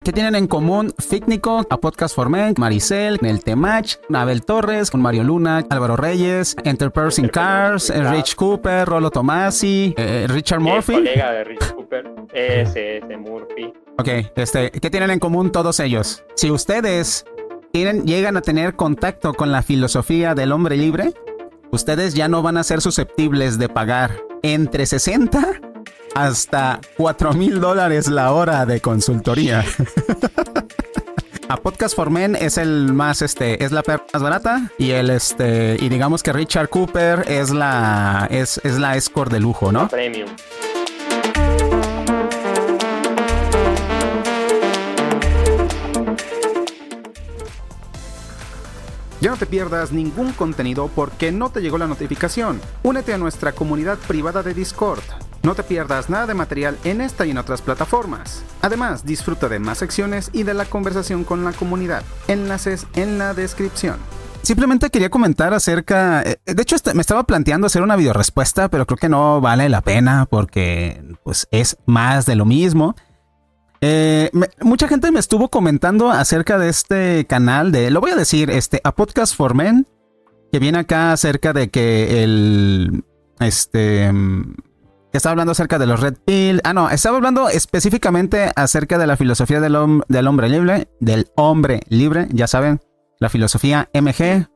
¿Qué tienen en común Ficnico, A Podcast for Men, Maricel, El Temach, Abel Torres, con Mario Luna, Álvaro Reyes, Enterprise in Cars, Rich Cooper, Rolo Tomasi, Richard Murphy? Colega de Rich Cooper, ese Murphy. Ok, ¿qué tienen en común todos ellos? Si ustedes llegan a tener contacto con la filosofía del hombre libre, ustedes ya no van a ser susceptibles de pagar entre 60 hasta $4,000 la hora de consultoría. A Podcast for Men es el más, es la más barata y y digamos que Richard Cooper es la escort de lujo, ¿no? Premium. Ya no te pierdas ningún contenido porque no te llegó la notificación. Únete a nuestra comunidad privada de Discord. No te pierdas nada de material en esta y en otras plataformas. Además, disfruta de más secciones y de la conversación con la comunidad. Enlaces en la descripción. Simplemente quería comentar acerca... De hecho, me estaba planteando hacer una videorespuesta, pero creo que no vale la pena porque pues, es más de lo mismo. Mucha gente me estuvo comentando acerca de este canal lo voy a decir, A Podcast for Men, que viene acá acerca de que que estaba hablando acerca de los Red Pill. Estaba hablando específicamente acerca de la filosofía del hombre libre, ya saben, la filosofía MG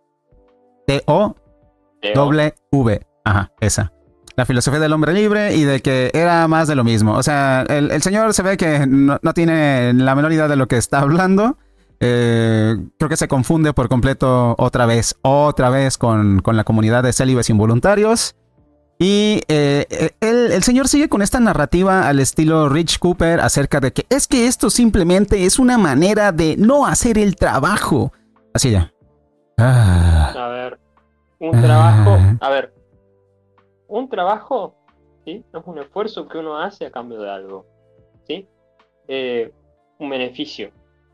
TOW. Ajá, esa. La filosofía del hombre libre y de que era más de lo mismo. O sea, el señor se ve que no tiene la menor idea de lo que está hablando. Creo que se confunde por completo otra vez con la comunidad de célibes involuntarios. Y el señor sigue con esta narrativa al estilo Rich Cooper acerca de que esto simplemente es una manera de no hacer el trabajo. Así ya. A ver, un trabajo... A ver, un trabajo, ¿sí? Es un esfuerzo que uno hace a cambio de algo, ¿sí? Un beneficio.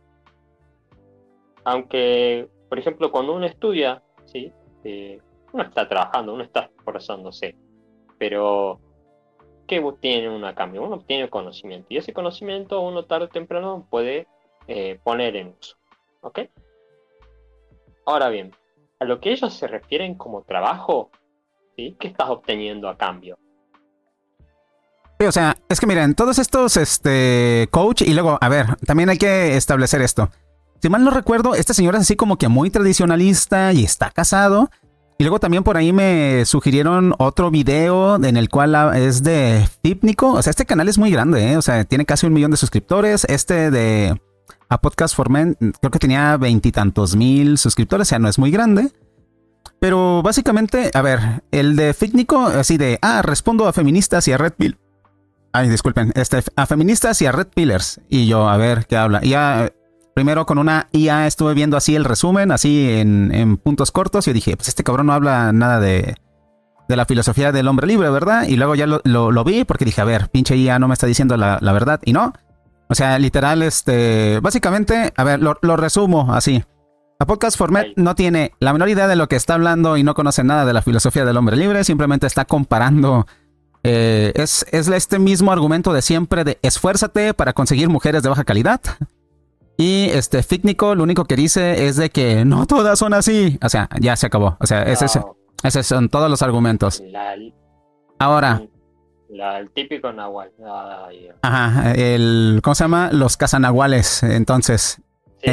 Aunque, por ejemplo, cuando uno estudia, ¿sí? Uno está trabajando, uno está esforzándose, pero ¿qué obtiene uno a cambio? Uno obtiene conocimiento, y ese conocimiento uno tarde o temprano puede poner en uso, ¿ok? Ahora bien, a lo que ellos se refieren como trabajo, ¿sí? ¿Qué estás obteniendo a cambio? Sí, o sea, es que miren, todos estos coach y luego, a ver, también hay que establecer esto. Si mal no recuerdo, este señor es así como que muy tradicionalista y está casado. Y luego también por ahí me sugirieron otro video en el cual es de Fipnico. O sea, este canal es muy grande, ¿eh? O sea, tiene casi 1 millón de suscriptores. De A Podcast for Men creo que tenía 20 y tantos mil suscriptores, o sea, no es muy grande. Pero básicamente, a ver, el de Ficnico, así de, respondo a feministas y a Red Pill. Ay, disculpen, a feministas y a Red Pillers. Y yo, a ver, ¿qué habla? Y ya, primero con una IA estuve viendo así el resumen, así en puntos cortos. Y yo dije, pues este cabrón no habla nada de la filosofía del hombre libre, ¿verdad? Y luego ya lo vi porque dije, a ver, pinche IA no me está diciendo la verdad. Y no, o sea, literal, básicamente, a ver, lo resumo así. A Podcast for Men no tiene la menor idea de lo que está hablando y no conoce nada de la filosofía del hombre libre. Simplemente está comparando. Es este mismo argumento de siempre de esfuérzate para conseguir mujeres de baja calidad. Y Ficnico lo único que dice es de que no todas son así. O sea, ya se acabó. O sea, esos son todos los argumentos. Ahora. El típico nahual. Ajá, ¿cómo se llama? Los cazanahuales. Entonces. Sí.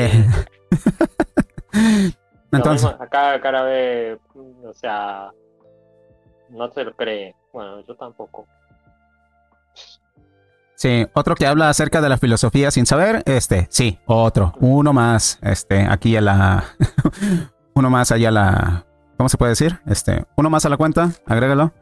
Entonces, acá cara ve, o sea, no se lo cree. Bueno, yo tampoco. Sí, otro que habla acerca de la filosofía sin saber, sí, otro, uno más, aquí a la, uno más allá a la, ¿cómo se puede decir? Uno más a la cuenta, agrégalo.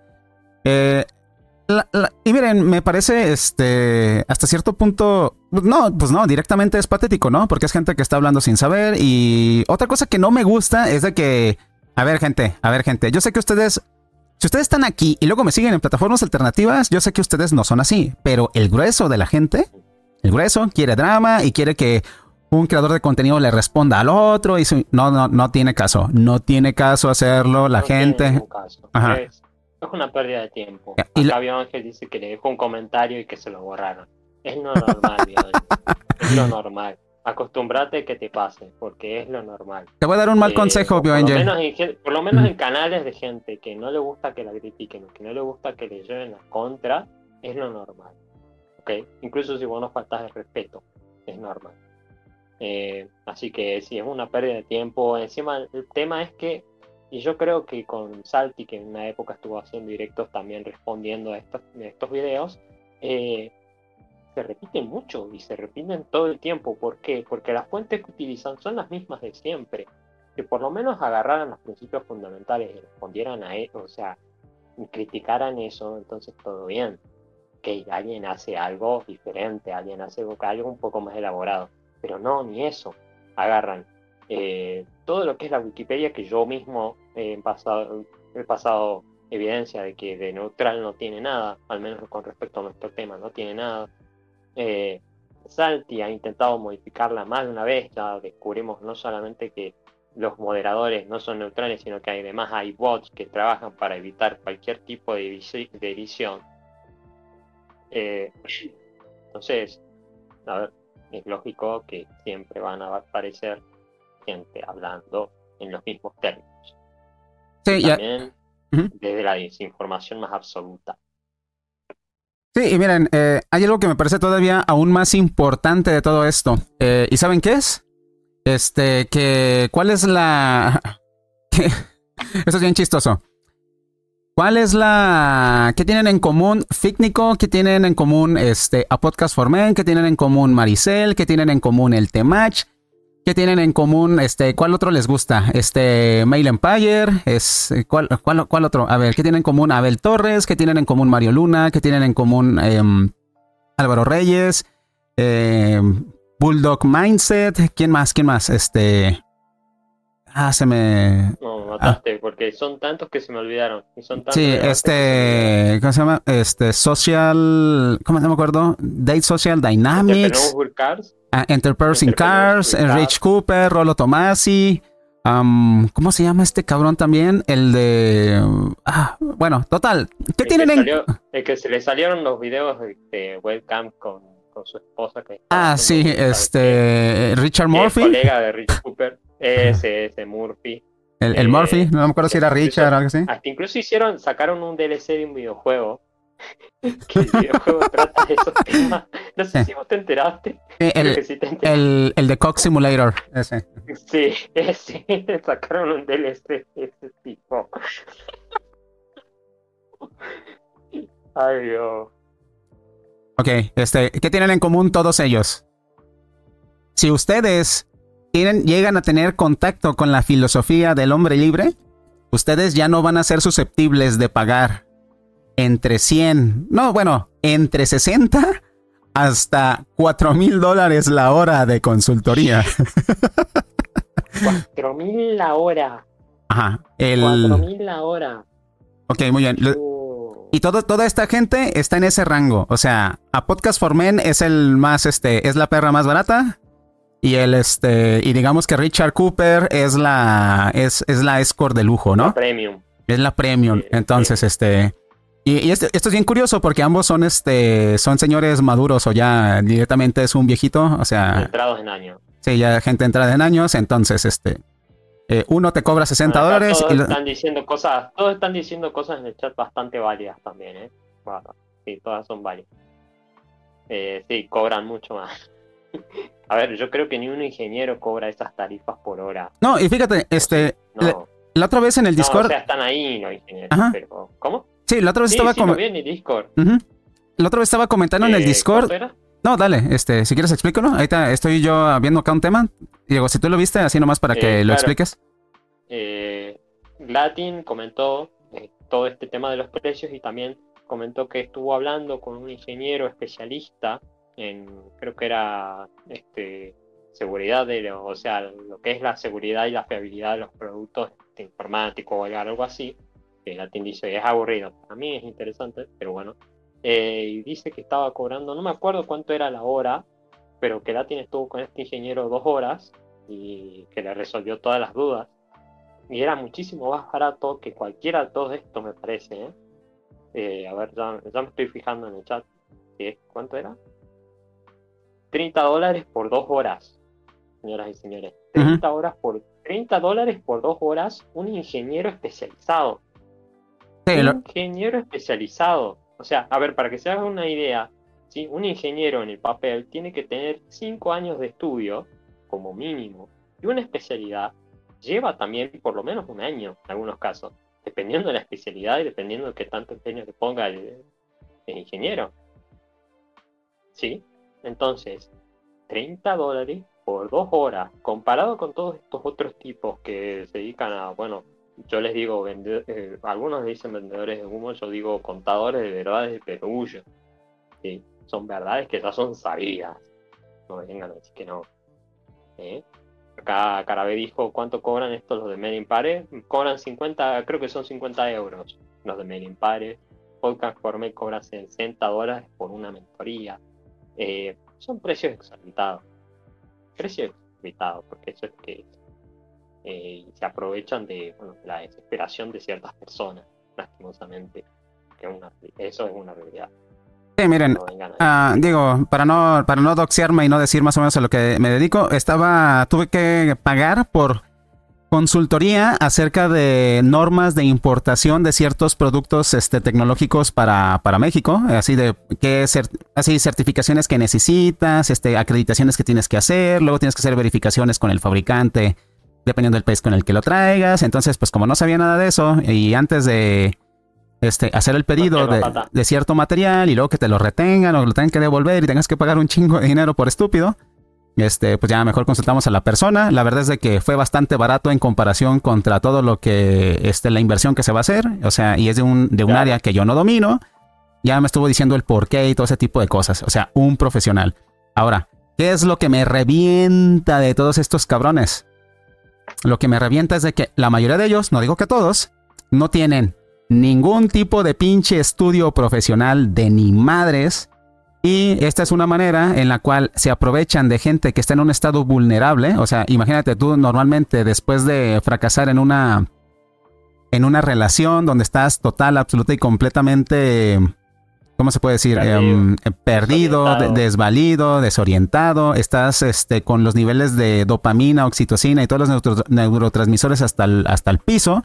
Y miren, me parece, hasta cierto punto, pues no, directamente es patético, ¿no? Porque es gente que está hablando sin saber. Y otra cosa que no me gusta es de que, a ver, gente, yo sé que ustedes, si ustedes están aquí y luego me siguen en plataformas alternativas, yo sé que ustedes no son así, pero el grueso de la gente, quiere drama y quiere que un creador de contenido le responda al otro y no tiene caso, hacerlo, la gente. Tiene ningún caso. Ajá. Es una pérdida de tiempo. Y Acá había Ángel dice que le dejó un comentario y que se lo borraron. Es lo normal, Bion. Es lo normal. Acostúmbrate a que te pase, porque es lo normal. Te voy a dar un mal consejo, BioAngel. Por lo menos en canales de gente que no le gusta que la critiquen, que no le gusta que le lleven la contra, es lo normal. ¿Ok? Incluso si vos no faltas de respeto, es normal. Así que sí, es una pérdida de tiempo. Encima, el tema es que, y yo creo que con Salty, que en una época estuvo haciendo directos también respondiendo a estos videos, se repiten mucho y se repiten todo el tiempo. ¿Por qué? Porque las fuentes que utilizan son las mismas de siempre. Que por lo menos agarraran los principios fundamentales y respondieran a eso, o sea, y criticaran eso, entonces todo bien. Que alguien hace algo diferente, alguien hace algo un poco más elaborado. Pero no, ni eso. Agarran todo lo que es la Wikipedia, que yo mismo he pasado evidencia de que de neutral no tiene nada, al menos con respecto a nuestro tema, no tiene nada. Salty ha intentado modificarla más de una vez, ya descubrimos no solamente que los moderadores no son neutrales, sino que además hay bots que trabajan para evitar cualquier tipo de edición. Entonces, a ver, es lógico que siempre van a aparecer gente hablando en los mismos términos. Sí, y ya. También desde la desinformación más absoluta. Sí, y miren, hay algo que me parece todavía aún más importante de todo esto. ¿Y saben qué es? ¿Cuál es la...? Eso es bien chistoso. ¿Cuál es la... ¿Qué tienen en común Ficnico? ¿Qué tienen en común a Podcast for Men? ¿Qué tienen en común Maricel? ¿Qué tienen en común el Temach? ¿Qué tienen en común? ¿Cuál otro les gusta? Mail Empire. ¿Cuál otro? A ver, ¿qué tienen en común Abel Torres? ¿Qué tienen en común Mario Luna? ¿Qué tienen en común Álvaro Reyes? Bulldog Mindset. ¿Quién más? Se me... No, mataste, porque son tantos que se me olvidaron. Y son tantos Sí, ¿cómo se llama? Social... ¿Cómo no me acuerdo? Date Social Dynamics. Entrepreneurs in Cars, Rich Cooper, Rolo Tomasi. ¿Cómo se llama este cabrón también? El de... bueno, total. ¿Qué tienen en...? El que se le salieron los videos de webcam con su esposa. Sí, Richard Murphy. El colega de Rich Cooper. Ese Murphy. El Murphy, no me acuerdo si era Richard o algo así. Hasta incluso sacaron un DLC de un videojuego. Que el videojuego trata de esos temas. No sé si vos te enteraste. El de Cox Simulator, ese. Sí, ese. Sacaron un DLC de ese tipo. Ay, Dios. Ok, ¿qué tienen en común todos ellos? Si ustedes llegan a tener contacto con la filosofía del hombre libre, ustedes ya no van a ser susceptibles de pagar entre 60 hasta $4,000 la hora de consultoría. 4,000 la hora. Ajá. 4,000 la hora. Ok, muy bien. Y toda esta gente está en ese rango. O sea, a Podcast for Men es el más, es la perra más barata. Y y digamos que Richard Cooper es la escort de lujo, ¿no? La premium. Es la premium. Entonces, y esto es bien curioso porque ambos son señores maduros o ya directamente es un viejito, o sea, entrados en años. Sí, ya gente entrada en años, entonces uno te cobra $60. Todos están diciendo cosas en el chat bastante válidas también, Bueno, sí, todas son válidas. Sí, cobran mucho más. A ver, yo creo que ni un ingeniero cobra esas tarifas por hora. No, y fíjate, no. La otra vez en el Discord. No, o sea, están ahí los ingenieros, pero ¿cómo? Sí, la otra vez estaba lo vi en el Discord. La otra vez estaba comentando en el Discord. Era? No, dale, si quieres explícalo. Ahorita estoy yo viendo acá un tema. Diego, si tú lo viste, así nomás para que lo expliques. Latin comentó todo este tema de los precios y también comentó que estuvo hablando con un ingeniero especialista en, creo que era seguridad o sea, lo que es la seguridad y la fiabilidad de los productos informáticos o algo así. Latin dice, es aburrido. Para mí es interesante, pero bueno. Y dice que estaba cobrando, no me acuerdo cuánto era la hora, pero que Latin estuvo con este ingeniero 2 horas y que le resolvió todas las dudas. Y era muchísimo más barato que cualquiera de todos estos, me parece. A ver, ya me estoy fijando en el chat. ¿Cuánto era? $30 por 2 horas, señoras y señores. Ujú. $30 por 2 horas, un ingeniero especializado. Sí, Ingeniero especializado. O sea, a ver, para que se hagan una idea, ¿sí? Un ingeniero en el papel tiene que tener 5 años de estudio, como mínimo, y una especialidad lleva también por lo menos un año, en algunos casos, dependiendo de la especialidad y dependiendo de qué tanto empeño le ponga el ingeniero. ¿Sí? Entonces, $30 por 2 horas, comparado con todos estos otros tipos que se dedican a, bueno, yo les digo, algunos dicen vendedores de humo, yo digo contadores de verdades de perullo. ¿Sí? Son verdades que ya son sabidas. No me vengan a decir que no. ¿Eh? Acá Carabé dijo, ¿cuánto cobran estos los de Made in Pares? Cobran 50, creo que son 50 euros los de Made in Pares. Podcast Gourmet cobra $60 por una mentoría. Son precios exorbitados. Precios exorbitados, porque eso es que se aprovechan de, bueno, la desesperación de ciertas personas, lastimosamente. Eso es una realidad. sí, miren, No vengan a digo, para no doxearme y no decir más o menos a lo que me dedico, tuve que pagar por consultoría acerca de normas de importación de ciertos productos tecnológicos para México, así de así certificaciones que necesitas, acreditaciones que tienes que hacer, luego tienes que hacer verificaciones con el fabricante, dependiendo del país con el que lo traigas. Entonces, pues como no sabía nada de eso, y antes de hacer el pedido meter la pata. de cierto material y luego que te lo retengan o lo tengan que devolver y tengas que pagar un chingo de dinero por estúpido, pues ya mejor consultamos a la persona. La verdad es de que fue bastante barato en comparación contra todo lo que la inversión que se va a hacer, o sea, y es de un Claro. área que yo no domino. Ya me estuvo diciendo el porqué y todo ese tipo de cosas, o sea, un profesional. Ahora, ¿qué es lo que me revienta de todos estos cabrones? Lo que me revienta es de que la mayoría de ellos, no digo que todos, no tienen ningún tipo de pinche estudio profesional de ni madres. Y esta es una manera en la cual se aprovechan de gente que está en un estado vulnerable. O sea, imagínate tú normalmente después de fracasar en una relación donde estás total, absoluta y completamente, ¿cómo se puede decir? Perdido, Desorientado. desvalido, desorientado. Estás con los niveles de dopamina, oxitocina y todos los neurotransmisores hasta el piso.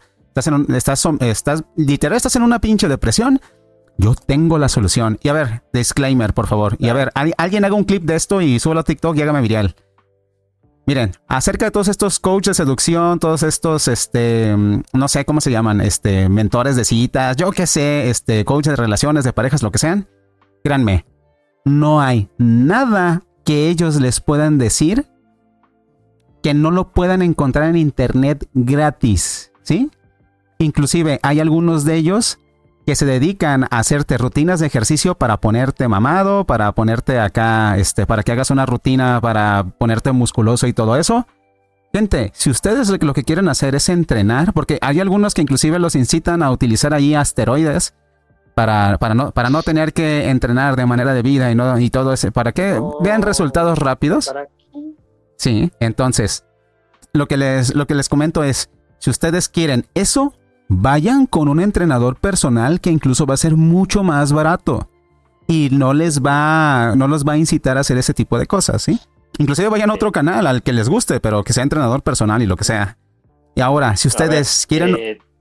Literal, estás en una pinche depresión. Yo tengo la solución. Y a ver, disclaimer, por favor. Y a ver, alguien haga un clip de esto y súbelo a TikTok y hágame viral. Miren, acerca de todos estos coaches de seducción, todos estos, no sé cómo se llaman, mentores de citas, yo qué sé, coaches de relaciones, de parejas, lo que sean. Créanme, no hay nada que ellos les puedan decir que no lo puedan encontrar en internet gratis, ¿sí? Inclusive hay algunos de ellos que se dedican a hacerte rutinas de ejercicio para ponerte mamado, para ponerte acá, para que hagas una rutina para ponerte musculoso y todo eso. Gente, si ustedes lo que quieren hacer es entrenar, porque hay algunos que inclusive los incitan a utilizar ahí asteroides para no tener que entrenar de manera debida y todo eso, para que vean resultados rápidos. ¿Para qué? Sí, entonces, lo que les comento es, si ustedes quieren eso, vayan con un entrenador personal que incluso va a ser mucho más barato y no los va a incitar a hacer ese tipo de cosas, ¿sí? Inclusive vayan a otro canal al que les guste, pero que sea entrenador personal y lo que sea. Y ahora, si ustedes quieren...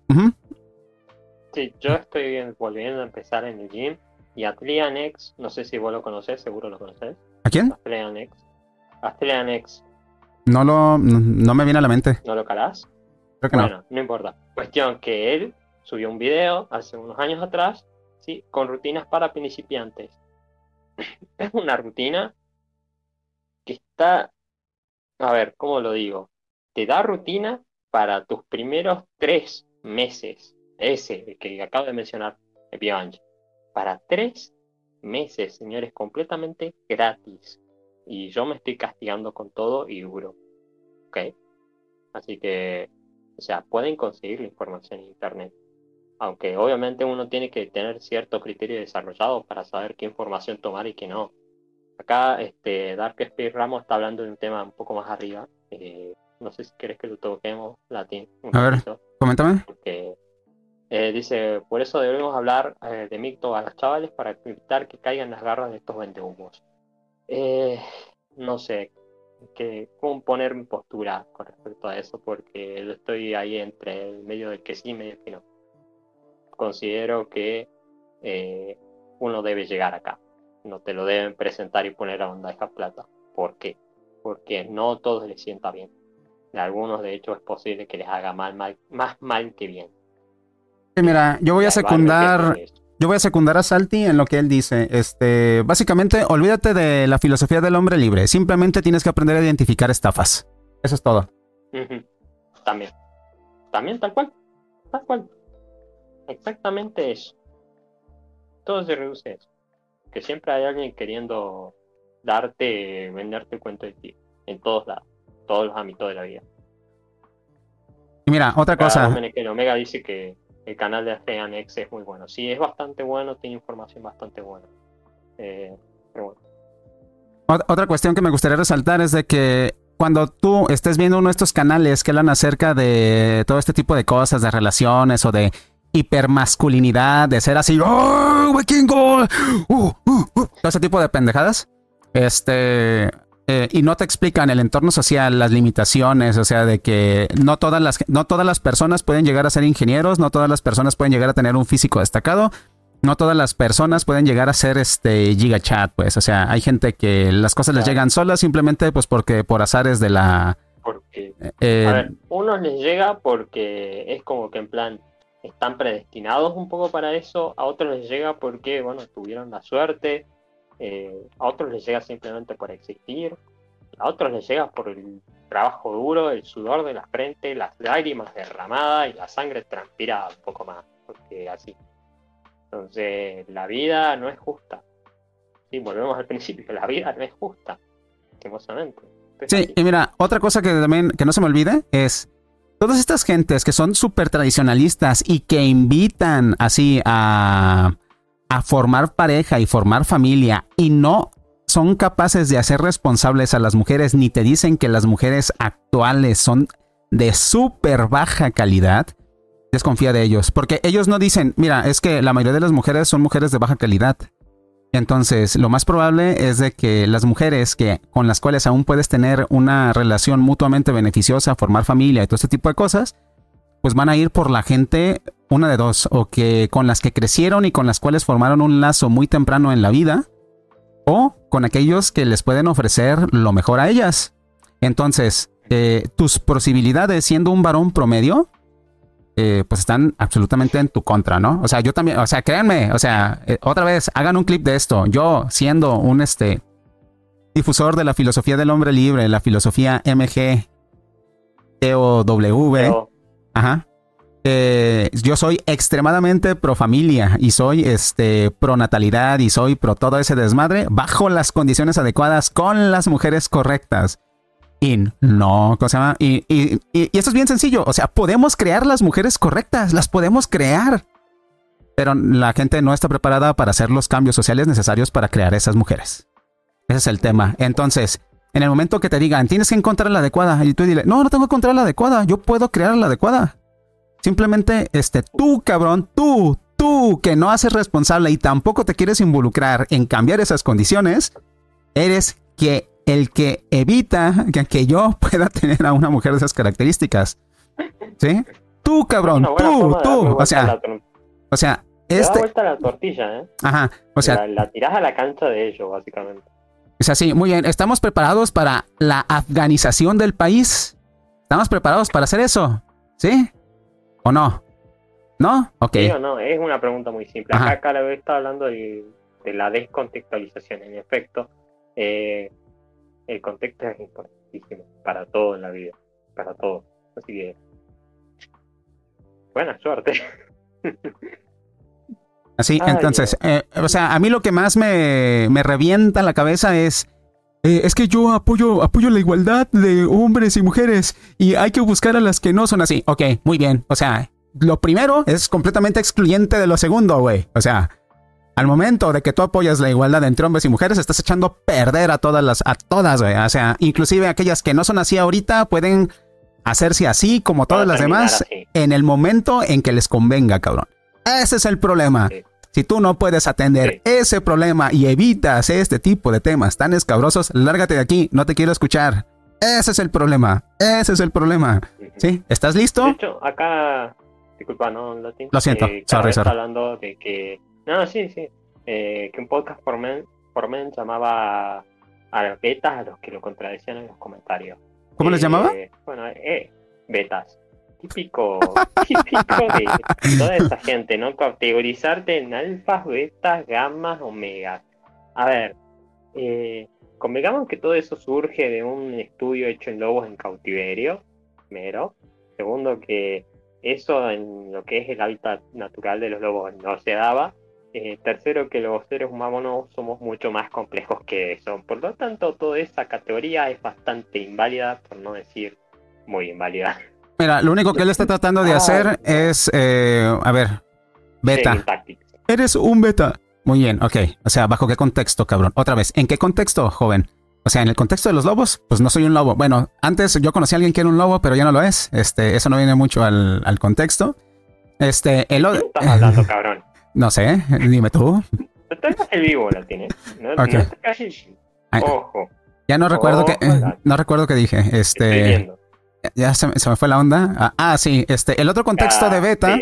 Sí, yo estoy volviendo a empezar en el gym y Athlean-X, no sé si vos lo conocés, seguro lo conocés. ¿A quién? Athlean-X. No me viene a la mente. ¿No lo calás? Creo que Bueno, no importa. Cuestión que él subió un video hace unos años atrás, ¿sí? Con rutinas para principiantes. Es una rutina que está, a ver, ¿cómo lo digo? Te da rutina para tus primeros 3 meses. Ese que acabo de mencionar, el Bioange. Para 3 meses, señores, completamente gratis. Y yo me estoy castigando con todo y duro. ¿Ok? Así que, o sea, pueden conseguir la información en internet. Aunque obviamente uno tiene que tener cierto criterio desarrollado para saber qué información tomar y qué no. Acá Dark Speed Ramos está hablando de un tema un poco más arriba. No sé si quieres que lo toquemos, Latín. A ver, coméntame. Porque dice, por eso debemos hablar de mito a los chavales para evitar que caigan las garras de estos vendehumos. no sé cómo poner mi postura con respecto a eso, porque yo estoy ahí entre el medio del que sí y medio que no. Considero que uno debe llegar acá. No te lo deben presentar y poner a bandeja plata. ¿Por qué? Porque no a todos les sienta bien. A algunos, de hecho, es posible que les haga más mal que bien. Sí, mira, yo voy a secundar a Salty en lo que él dice. Básicamente, olvídate de la filosofía del hombre libre. Simplemente tienes que aprender a identificar estafas. Eso es todo. Uh-huh. También tal cual. Exactamente eso. Todo se reduce a eso. Que siempre hay alguien queriendo venderte el cuento de ti. En todos lados. Todos los ámbitos de la vida. Y mira, otra cosa. El Omega dice que el canal de Anex es muy bueno. Sí, es bastante bueno, tiene información bastante buena. Pero bueno. Otra cuestión que me gustaría resaltar es de que cuando tú estés viendo uno de estos canales que hablan acerca de todo este tipo de cosas, de relaciones o de hipermasculinidad, de ser así, ¡oh, vikingo! Todo ese tipo de pendejadas. Y no te explican el entorno social, las limitaciones, o sea, de que no todas las personas pueden llegar a ser ingenieros, no todas las personas pueden llegar a tener un físico destacado, no todas las personas pueden llegar a ser gigachat, pues, o sea, hay gente que las cosas les llegan solas simplemente pues porque por azares de la... Porque, a ver, unos les llega porque es como que en plan están predestinados un poco para eso, a otros les llega porque, bueno, tuvieron la suerte. A otros les llega simplemente por existir, a otros les llega por el trabajo duro, el sudor de la frente, las lágrimas derramadas y la sangre transpirada un poco más, porque así. Entonces, la vida no es justa. Sí, volvemos al principio, la vida no es justa, lastimosamente. Sí, y mira, otra cosa que también que no se me olvide es todas estas gentes que son súper tradicionalistas y que invitan así a formar pareja y formar familia y no son capaces de hacer responsables a las mujeres ni te dicen que las mujeres actuales son de súper baja calidad, desconfía de ellos. Porque ellos no dicen, mira, es que la mayoría de las mujeres son mujeres de baja calidad. Entonces, lo más probable es de que las mujeres con las cuales aún puedes tener una relación mutuamente beneficiosa, formar familia y todo este tipo de cosas, pues van a ir por la gente, una de dos, o que con las que crecieron y con las cuales formaron un lazo muy temprano en la vida, o con aquellos que les pueden ofrecer lo mejor a ellas. Entonces, tus posibilidades siendo un varón promedio, pues están absolutamente en tu contra, ¿no? O sea, yo también, o sea, créanme, o sea, otra vez, hagan un clip de esto. Yo, siendo un difusor de la filosofía del hombre libre, la filosofía MG, TOW, ajá. Yo soy extremadamente pro familia y soy pro natalidad y soy pro todo ese desmadre bajo las condiciones adecuadas con las mujeres correctas. Y no, ¿cómo se llama? Y esto es bien sencillo. O sea, podemos crear las mujeres correctas, las podemos crear. Pero la gente no está preparada para hacer los cambios sociales necesarios para crear esas mujeres. Ese es el tema. Entonces, en el momento que te digan, tienes que encontrar la adecuada, y tú dile, no tengo que encontrar la adecuada, yo puedo crear la adecuada. Simplemente, tú, cabrón, tú que no haces responsable y tampoco te quieres involucrar en cambiar esas condiciones, eres el que evita que yo pueda tener a una mujer de esas características. ¿Sí? Tú, cabrón, tú. O sea, te da vuelta la tortilla, ¿eh? Ajá, o sea, la tirás a la cancha de ellos, básicamente. O sea, sí, muy bien. ¿Estamos preparados para la afganización del país? ¿Estamos preparados para hacer eso? ¿Sí? ¿O no? ¿No? Ok. Sí o no, es una pregunta muy simple. Acá la vez está hablando de la descontextualización. En efecto, el contexto es importantísimo para todo en la vida. Para todo. Así que, buena suerte. Así, entonces, o sea, a mí lo que más me revienta la cabeza es que yo apoyo la igualdad de hombres y mujeres y hay que buscar a las que no son así. Ok, muy bien. O sea, lo primero es completamente excluyente de lo segundo, güey. O sea, al momento de que tú apoyas la igualdad entre hombres y mujeres, estás echando a perder a todas, güey. O sea, inclusive aquellas que no son así ahorita pueden hacerse así como todas las demás así en el momento en que les convenga, cabrón. Ese es el problema. Sí. Si tú no puedes atender ese problema y evitas este tipo de temas tan escabrosos, lárgate de aquí, no te quiero escuchar. Ese es el problema. Ese es el problema. ¿Sí? ¿Estás listo? De hecho, acá, disculpa, no lo Lo siento, sorry. Está hablando de que, no, sí, que un podcast por men llamaba a las betas a los que lo contradecían en los comentarios. ¿Cómo les llamaba? Bueno, betas. Típico de toda esa gente, ¿no? Categorizarte en alfas, betas, gamas, omegas. A ver, convengamos que todo eso surge de un estudio hecho en lobos en cautiverio, primero. Segundo, que eso en lo que es el hábitat natural de los lobos no se daba. Tercero, que los seres humanos somos mucho más complejos que eso. Por lo tanto, toda esa categoría es bastante inválida, por no decir muy inválida. Mira, lo único que él está tratando de hacer es, a ver, beta. Eres un beta. Muy bien, ok. O sea, ¿bajo qué contexto, cabrón? Otra vez, ¿en qué contexto, joven? O sea, en el contexto de los lobos, pues no soy un lobo. Bueno, antes yo conocí a alguien que era un lobo, pero ya no lo es. Eso no viene mucho al contexto. ¿Qué estás hablando, cabrón? No sé, dime tú. El vivo lo tienes. Okay. Ojo. Ya no recuerdo no recuerdo qué dije. Estoy viendo. Ya se me fue la onda. Sí, el otro contexto de beta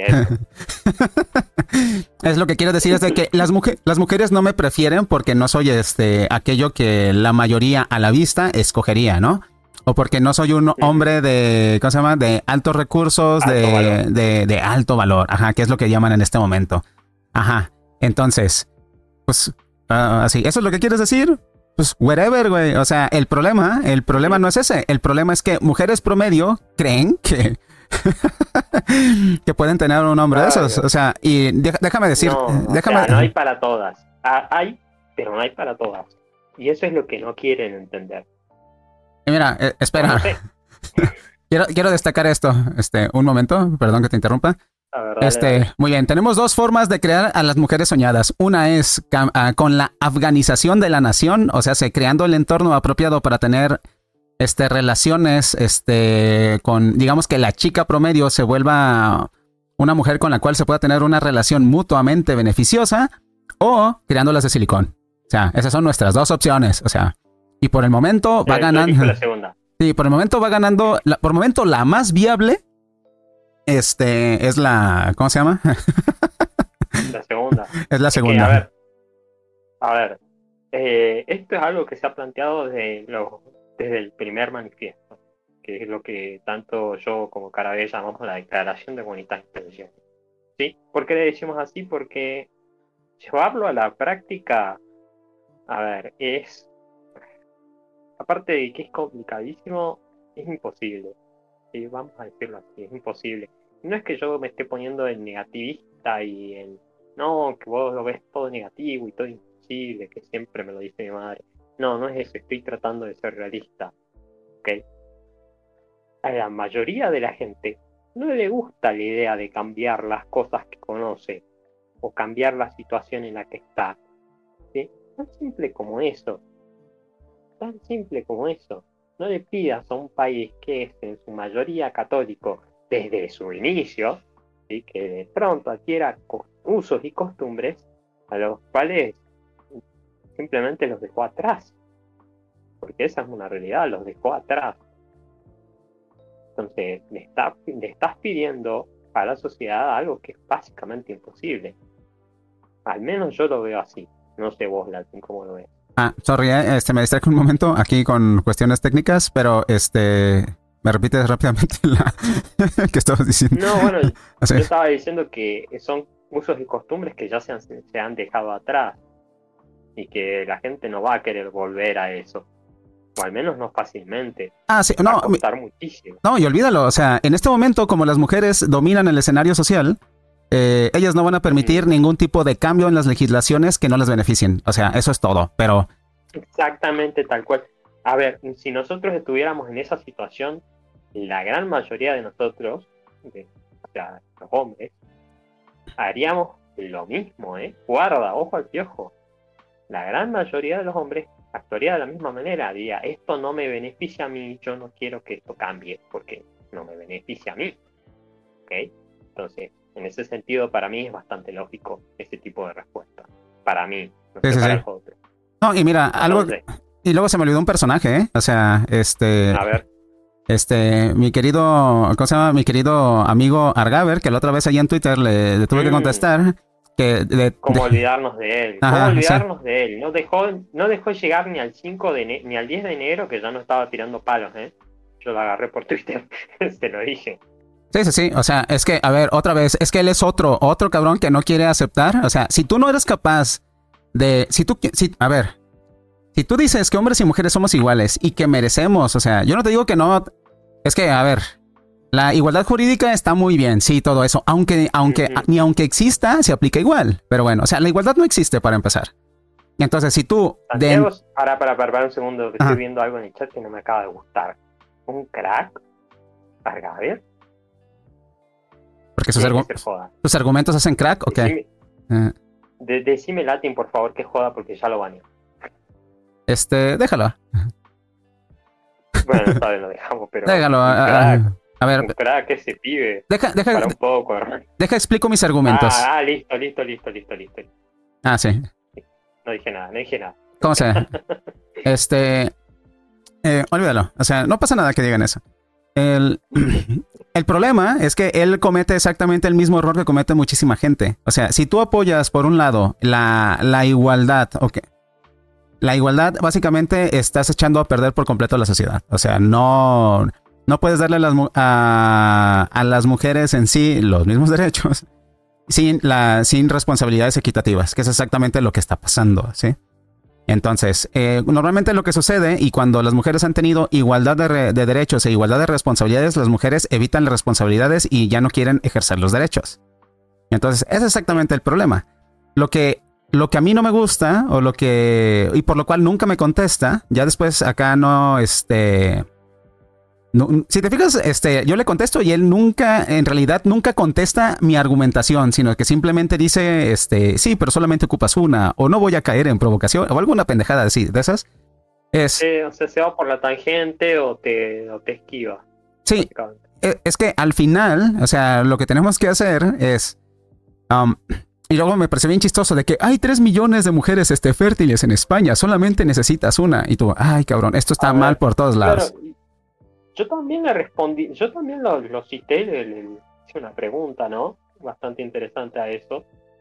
es lo que quiero decir, es de que las mujeres no me prefieren porque no soy aquello que la mayoría a la vista escogería, ¿no? O porque no soy un hombre de, ¿cómo se llama? De altos recursos, de alto valor, ajá, que es lo que llaman en este momento. Ajá, entonces, pues, así, ¿eso es lo que quieres decir? Pues, whatever, güey. O sea, el problema no es ese. El problema es que mujeres promedio creen que que pueden tener un hombre de esos. O sea, y déjame decir... no hay para todas. Hay, pero no hay para todas. Y eso es lo que no quieren entender. Mira, espera. Quiero destacar esto. Un momento, perdón que te interrumpa. Dale. Muy bien, tenemos dos formas de crear a las mujeres soñadas. Una es con la afganización de la nación, o sea, creando el entorno apropiado para tener relaciones con, digamos que la chica promedio se vuelva una mujer con la cual se pueda tener una relación mutuamente beneficiosa, o creándolas de silicón. O sea, esas son nuestras dos opciones, o sea, y por el momento va ganando. La segunda. Sí, por el momento va ganando, por el momento la más viable es la, ¿cómo se llama? La segunda. Es la segunda. A ver, esto es algo que se ha planteado desde el primer manifiesto, que es lo que tanto yo como Carabel llamamos la Declaración de Bonitas Intenciones. ¿Sí? ¿Por qué le decimos así? Porque llevarlo a la práctica, a ver, aparte de que es complicadísimo, es imposible. Sí, vamos a decirlo así, es imposible. No es que yo me esté poniendo en negativista y en no, que vos lo ves todo negativo y todo imposible, que siempre me lo dice mi madre. No es eso, estoy tratando de ser realista. ¿Ok? A la mayoría de la gente no le gusta la idea de cambiar las cosas que conoce o cambiar la situación en la que está. ¿Sí? Tan simple como eso. Tan simple como eso. No le pidas a un país que es en su mayoría católico desde su inicio, ¿sí? Que de pronto adquiera usos y costumbres a los cuales simplemente los dejó atrás. Porque esa es una realidad, los dejó atrás. Entonces, le estás pidiendo a la sociedad algo que es básicamente imposible. Al menos yo lo veo así. No sé vos, Latin, cómo lo ves. Sorry, me distraje un momento aquí con cuestiones técnicas, pero ¿me repites rápidamente que estabas diciendo? No, bueno, yo estaba diciendo que son usos y costumbres que ya se han dejado atrás y que la gente no va a querer volver a eso. O al menos no fácilmente. Sí, va a costar muchísimo. No, y olvídalo, o sea, en este momento, como las mujeres dominan el escenario social, ellas no van a permitir ningún tipo de cambio en las legislaciones que no les beneficien. O sea, eso es todo, pero... Exactamente tal cual. A ver, si nosotros estuviéramos en esa situación, la gran mayoría de nosotros, o sea, los hombres, haríamos lo mismo, Guarda, ojo al piojo. La gran mayoría de los hombres actuaría de la misma manera. Diría, esto no me beneficia a mí, yo no quiero que esto cambie, porque no me beneficia a mí. ¿Ok? Entonces, En ese sentido, para mí es bastante lógico ese tipo de respuesta. Para mí, no Sí, sé sí, para sí. los otros. No, y mira, algo... Entonces, Y luego se me olvidó un personaje, ¿eh? O sea, a ver, mi querido, ¿cómo se llama? Mi querido amigo Argaver, que la otra vez ahí en Twitter le tuve que contestar, que ¿cómo olvidarnos de él? Ajá, ¿Cómo sí. olvidarnos de él? No dejó llegar ni al 5 ni al 10 de enero, que ya no estaba tirando palos, ¿eh? Yo lo agarré por Twitter, te lo dije. Sí, sí, sí. O sea, es que, a ver, otra vez, es que él es otro cabrón que no quiere aceptar. O sea, si tú no eres capaz de, a ver, si tú dices que hombres y mujeres somos iguales y que merecemos, o sea, yo no te digo que no, es que, a ver, la igualdad jurídica está muy bien, sí, todo eso, aunque ni aunque exista, se aplica igual. Pero bueno, o sea, la igualdad no existe para empezar. Y entonces, si tú... Santiago, para un segundo, que estoy viendo algo en el chat que no me acaba de gustar. ¿Un crack? ¿Argaver? Porque sus argumentos hacen crack, ¿o qué? Decime Latin, por favor, que joda, porque ya lo baneo. Déjalo. Bueno, está bien, lo dejamos, pero... Déjalo. A ver. Un crack, ese pibe. Deja, para un poco. Deja, explico mis argumentos. Listo. Ah, sí. No dije nada. ¿Cómo se? Olvídalo. O sea, no pasa nada que digan eso. El problema es que él comete exactamente el mismo error que comete muchísima gente. O sea, si tú apoyas, por un lado, la igualdad, ok. La igualdad, básicamente, estás echando a perder por completo la sociedad. O sea, no puedes darle a las mujeres en sí los mismos derechos sin responsabilidades equitativas, que es exactamente lo que está pasando, ¿sí? Entonces, normalmente lo que sucede, y cuando las mujeres han tenido igualdad de derechos e igualdad de responsabilidades, las mujeres evitan las responsabilidades y ya no quieren ejercer los derechos. Entonces, ese es exactamente el problema. Lo que a mí no me gusta, y por lo cual nunca me contesta, ya después acá si te fijas, yo le contesto y él en realidad nunca contesta mi argumentación, sino que simplemente dice, sí, pero solamente ocupas una, o no voy a caer en provocación, o alguna pendejada así, de esas. O sea, se va por la tangente o te esquiva. Sí, es que al final, o sea, lo que tenemos que hacer es... y luego me pareció bien chistoso de que hay 3 millones de mujeres fértiles en España, solamente necesitas una. Y tú, ay, cabrón, esto está mal por todos lados. Claro, yo también le respondí, yo también lo cité, le hice una pregunta, ¿no? Bastante interesante a eso.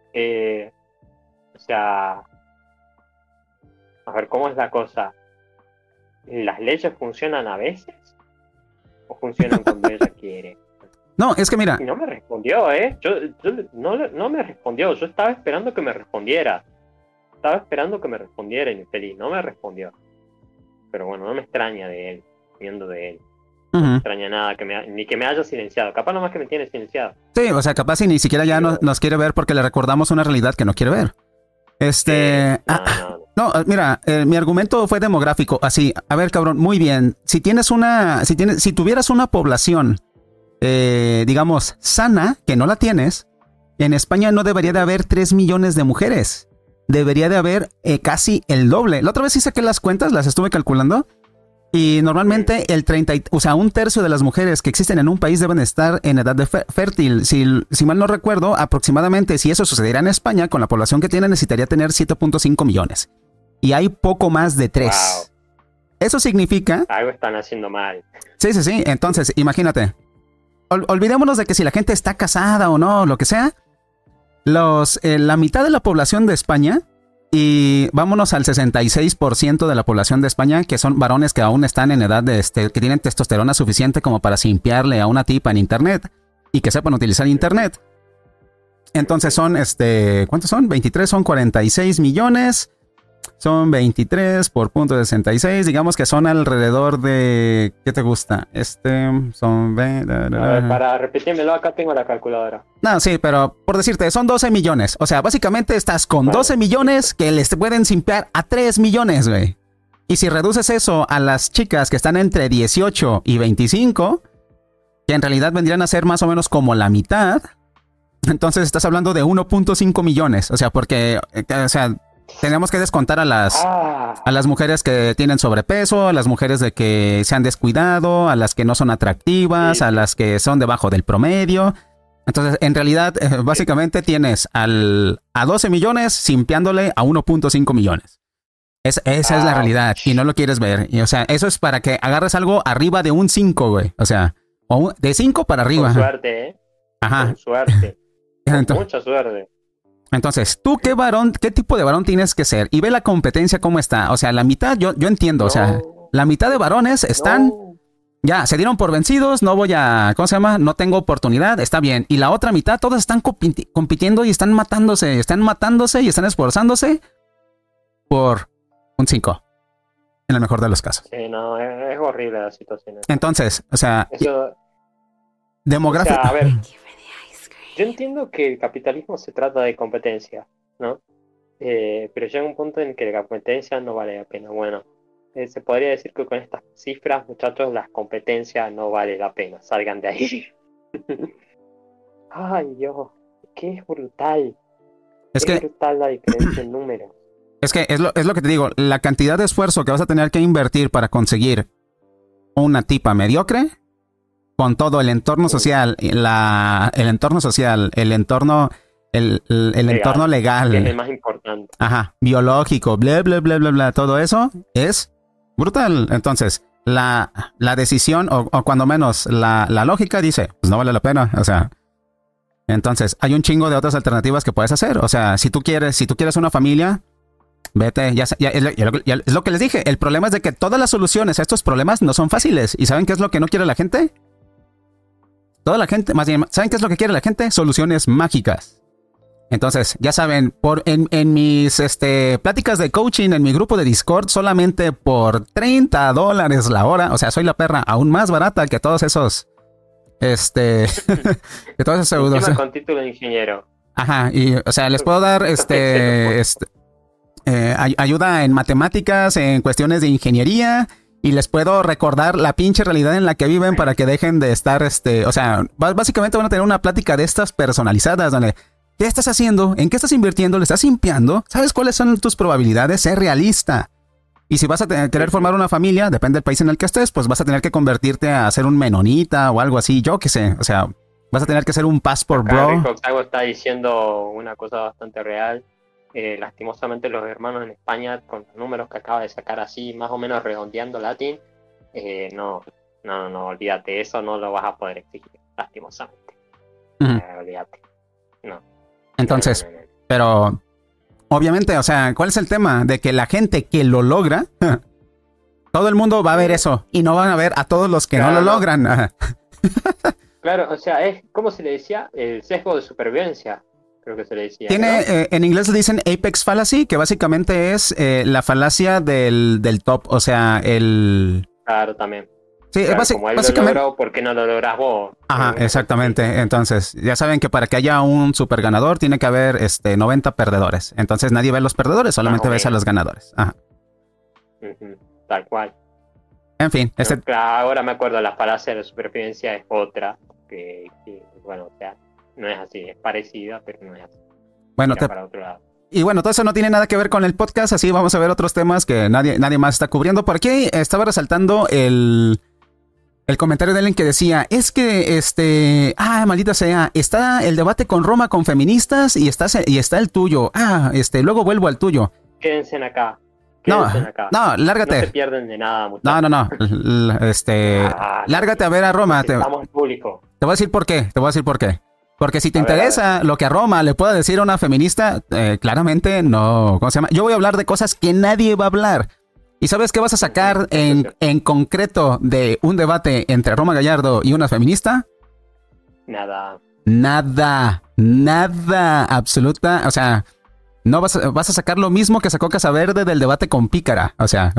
O sea, a ver, ¿cómo es la cosa? ¿Las leyes funcionan a veces? ¿O funcionan cuando ella quiere? No, es que mira... Y no me respondió, ¿eh? No me respondió. Yo estaba esperando que me respondiera. Infeliz. No me respondió. Pero bueno, no me extraña de él, viendo de él. No me extraña nada, ni que me haya silenciado. Capaz nomás que me tiene silenciado. Sí, o sea, capaz y ni siquiera ya nos quiere ver porque le recordamos una realidad que no quiere ver. No, mira, mi argumento fue demográfico. Así, a ver, cabrón, muy bien. Si tuvieras una población, digamos, sana, que no la tienes, en España no debería de haber 3 millones de mujeres. Debería de haber casi el doble. La otra vez sí saqué las cuentas, las estuve calculando. Y normalmente un tercio de las mujeres que existen en un país deben estar en edad fértil. Si mal no recuerdo, aproximadamente, si eso sucediera en España, con la población que tiene, necesitaría tener 7.5 millones. Y hay poco más de 3. Wow. Eso significa... Algo están haciendo mal. Sí. Entonces, imagínate. Olvidémonos de que si la gente está casada o no, lo que sea. La mitad de la población de España... Y vámonos al 66% de la población de España, que son varones que aún están en edad que tienen testosterona suficiente como para simpiarle a una tipa en internet y que sepan utilizar internet. Entonces son, ¿cuántos son? 23, son 46 millones. Son 23 por punto de 66. Digamos que son alrededor de... ¿Qué te gusta? Son... A ver, para repetírmelo, acá tengo la calculadora. No, sí, pero por decirte, son 12 millones. O sea, básicamente estás con 12 millones que les pueden simpear a 3 millones, güey. Y si reduces eso a las chicas que están entre 18 y 25, que en realidad vendrían a ser más o menos como la mitad, entonces estás hablando de 1.5 millones. O sea, porque... tenemos que descontar a las mujeres que tienen sobrepeso, a las mujeres de que se han descuidado, a las que no son atractivas, a las que son debajo del promedio. Entonces, en realidad, básicamente tienes a 12 millones simpiándole a 1.5 millones. Esa es la realidad y no lo quieres ver. Y, o sea, eso es para que agarres algo arriba de un 5, güey. O sea, de 5 para arriba. Con suerte, ¿eh? Ajá. Con suerte. Con mucha suerte. Entonces, ¿tú qué tipo de varón tienes que ser? Y ve la competencia cómo está. O sea, la mitad, yo entiendo. O sea, la mitad de varones están... Ya, se dieron por vencidos, no voy a... ¿Cómo se llama? No tengo oportunidad, está bien. Y la otra mitad, todos están compitiendo y están matándose y están esforzándose por un 5. En el mejor de los casos. Sí, no, es horrible la situación. Entonces, o sea... Eso, demográfico... O sea, a ver, yo entiendo que el capitalismo se trata de competencia, ¿no? Pero llega un punto en que la competencia no vale la pena. Bueno, se podría decir que con estas cifras, muchachos, la competencia no vale la pena. Salgan de ahí. Ay, Dios, que es brutal. Es brutal la diferencia en números. Es que es lo que te digo, la cantidad de esfuerzo que vas a tener que invertir para conseguir una tipa mediocre, con todo el entorno social, el entorno legal. Que es el más importante. Ajá, biológico, bla, bla, bla, bla, bla, todo eso es brutal. Entonces, la decisión, o cuando menos la lógica dice, pues no vale la pena, o sea. Entonces, hay un chingo de otras alternativas que puedes hacer. O sea, si tú quieres una familia, vete, ya es lo que les dije. El problema es de que todas las soluciones a estos problemas no son fáciles. ¿Y saben qué es lo que no quiere la gente? Toda la gente, más bien, ¿saben qué es lo que quiere la gente? Soluciones mágicas. Entonces, ya saben, en mis pláticas de coaching en mi grupo de Discord, solamente por $30 la hora, o sea, soy la perra aún más barata que todos esos, que todos esos pseudos. Con título de ingeniero. Ajá, y, o sea, les puedo dar, ayuda en matemáticas, en cuestiones de ingeniería, y les puedo recordar la pinche realidad en la que viven para que dejen de estar, o sea, básicamente van a tener una plática de estas personalizadas, donde... ¿Qué estás haciendo? ¿En qué estás invirtiendo? ¿Le estás limpiando? ¿Sabes cuáles son tus probabilidades? Sé realista. Y si vas a querer formar una familia, depende del país en el que estés, pues vas a tener que convertirte a ser un menonita o algo así, yo qué sé. O sea, vas a tener que ser un passport bro. Rico Octavo está diciendo una cosa bastante real. Lastimosamente los hermanos en España, con los números que acaba de sacar así, más o menos redondeando latín, no, olvídate, eso no lo vas a poder exigir, lastimosamente. Olvídate. No. Entonces, pero obviamente, o sea, ¿cuál es el tema? De que la gente que lo logra, todo el mundo va a ver eso y no van a ver a todos los que no lo logran. Claro, o sea, es, ¿cómo se le decía? El sesgo de supervivencia, creo que se le decía. Tiene, en inglés le dicen apex fallacy, que básicamente es la falacia del top, o sea, el... Claro, también. Sí, claro, como él básicamente... lo logró, ¿por qué no lo logras vos? Ajá, exactamente. Entonces, ya saben que para que haya un super ganador tiene que haber 90 perdedores. Entonces nadie ve a los perdedores, solamente ves a los ganadores. Ajá. Tal cual. En fin. Ahora me acuerdo, la falacia de la supervivencia es otra. Que, bueno, o sea, no es así, es parecida, pero no es así. Bueno, para otro lado. Y bueno, todo eso no tiene nada que ver con el podcast, así vamos a ver otros temas que nadie más está cubriendo. Por aquí estaba resaltando el comentario de alguien que decía, es que, maldita sea, está el debate con Roma con feministas y está el tuyo. Luego vuelvo al tuyo. Quédense acá. No, lárgate. No se pierden de nada, No. muchachos. Lárgate a ver a Roma. Estamos en público. Te voy a decir por qué. Porque si te interesa lo que a Roma le pueda decir a una feminista, claramente no. ¿Cómo se llama? Yo voy a hablar de cosas que nadie va a hablar. ¿Y sabes qué vas a sacar en concreto de un debate entre Roma Gallardo y una feminista? Nada, absoluta. O sea, no vas a sacar lo mismo que sacó Casaverde del debate con Pícara. O sea,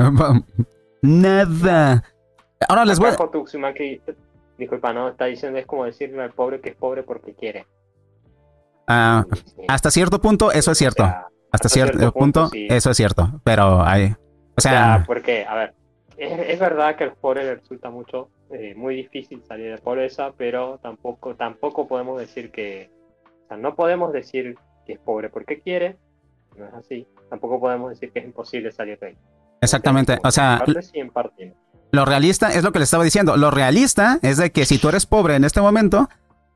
nada. Ahora les voy a... Disculpa, no, está diciendo es como decirle al pobre que es pobre porque quiere. Hasta cierto punto eso es cierto. Hasta cierto punto sí. Eso es cierto. Pero hay... O sea, porque, a ver, es verdad que a los pobres les resulta muy difícil salir de pobreza, pero tampoco podemos decir que, o sea, no podemos decir que es pobre porque quiere, no es así, tampoco podemos decir que es imposible salir de ahí. Exactamente, o sea, en parte sí, en parte no. Lo realista es lo que les estaba diciendo, lo realista es de que si tú eres pobre en este momento,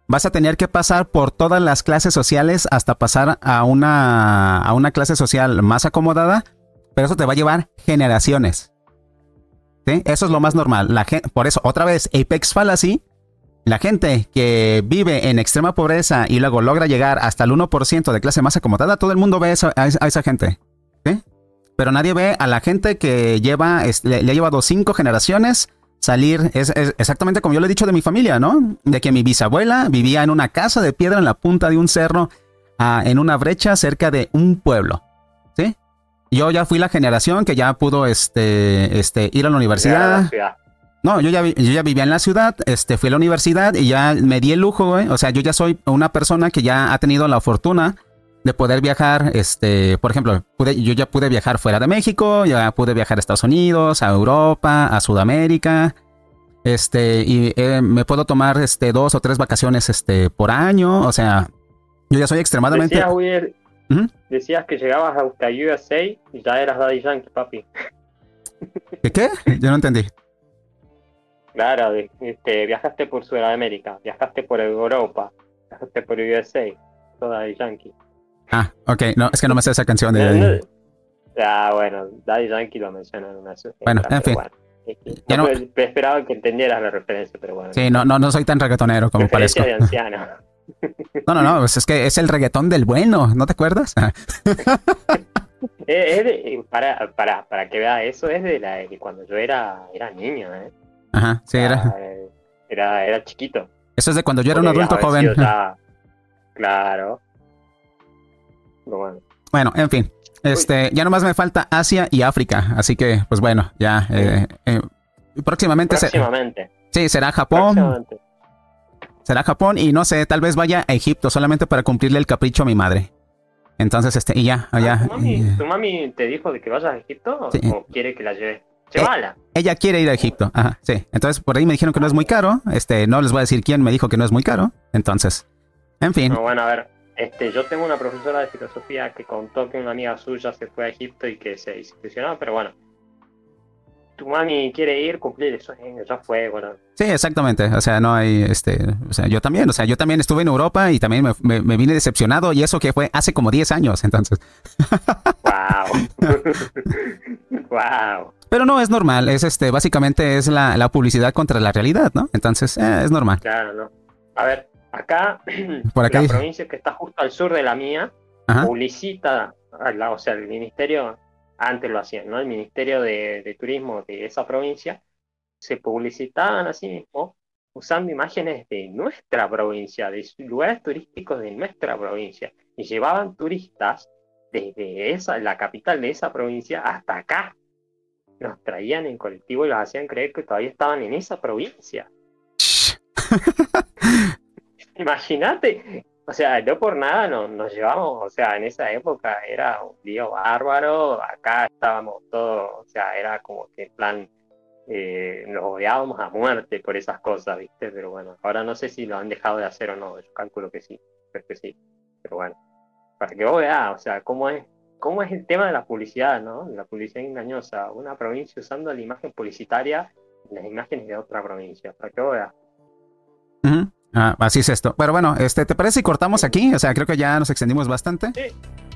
vas a tener que pasar por todas las clases sociales hasta pasar a una clase social más acomodada, pero eso te va a llevar generaciones. ¿Sí? Eso es lo más normal. Por eso, otra vez, Apex Fallacy, la gente que vive en extrema pobreza y luego logra llegar hasta el 1% de clase más acomodada, todo el mundo ve a esa gente. ¿Sí? Pero nadie ve a la gente que le ha llevado 5 generaciones salir. Es exactamente como yo le he dicho de mi familia, ¿no? De que mi bisabuela vivía en una casa de piedra en la punta de un cerro, en una brecha cerca de un pueblo. ¿Sí? Yo ya fui la generación que ya pudo ir a la universidad. No, yo ya vivía en la ciudad, fui a la universidad y ya me di el lujo, güey. O sea, yo ya soy una persona que ya ha tenido la fortuna de poder viajar, por ejemplo, yo ya pude viajar fuera de México, ya pude viajar a Estados Unidos, a Europa, a Sudamérica, y me puedo tomar 2 o 3 vacaciones por año. O sea, yo ya soy extremadamente... Decías que llegabas hasta USA y ya eras Daddy Yankee, papi. ¿Qué? Yo no entendí. Claro, viajaste por Sudamérica, viajaste por Europa, viajaste por USA, todo Daddy Yankee. Ah, ok, no, es que no me sé esa canción de... bueno, Daddy Yankee lo menciona en una Bueno, en fin. Bueno, esperaba que entendieras la referencia, pero bueno. Sí, no soy tan reggaetonero como parezco. De anciano. No, pues es que es el reggaetón del bueno, ¿no te acuerdas? Para que veas, eso es de cuando yo era niño, ¿eh? Ajá, sí, era chiquito. Eso es de cuando yo era un adulto joven. Claro. Bueno, en fin. Ya nomás me falta Asia y África, así que, pues bueno, ya. Próximamente. Sí, será Japón. Será Japón y no sé, tal vez vaya a Egipto solamente para cumplirle el capricho a mi madre. Entonces, y ya, allá. ¿Tu mami te dijo de que vayas a Egipto? Sí. ¿O quiere que la lleves? Llévala. Ella quiere ir a Egipto, ajá, sí. Entonces, por ahí me dijeron que no es muy caro. No les voy a decir quién me dijo que no es muy caro. Entonces, en fin. No, bueno, a ver, yo tengo una profesora de filosofía que contó que una amiga suya se fue a Egipto y que se desilusionó, pero bueno. Tu mami quiere ir, cumplir eso, ya fue, bueno. Sí, exactamente. O sea, no hay, o sea, yo también estuve en Europa y también me vine decepcionado, y eso que fue hace como 10 años, entonces. Wow. Wow. Pero no, es normal, básicamente es la publicidad contra la realidad, ¿no? Entonces, es normal. Claro, no. A ver, acá, por acá la provincia que está justo al sur de la mía, publicita, o sea, el ministerio... Antes lo hacían, ¿no? El Ministerio de Turismo de esa provincia se publicitaban así mismo usando imágenes de nuestra provincia, de lugares turísticos de nuestra provincia, y llevaban turistas desde la capital de esa provincia hasta acá. Los traían en colectivo y los hacían creer que todavía estaban en esa provincia. Imagínate. O sea, no por nada nos llevamos, o sea, en esa época era un lío bárbaro, acá estábamos todos, o sea, era como que en plan, nos odiábamos a muerte por esas cosas, ¿viste? Pero bueno, ahora no sé si lo han dejado de hacer o no, yo calculo que sí, pero bueno, para que vos veas, o sea, cómo es el tema de la publicidad, ¿no? La publicidad engañosa, una provincia usando la imagen publicitaria en las imágenes de otra provincia, para que vos veas. Así es esto. Pero bueno, ¿te parece si cortamos aquí? O sea, creo que ya nos extendimos bastante. Sí.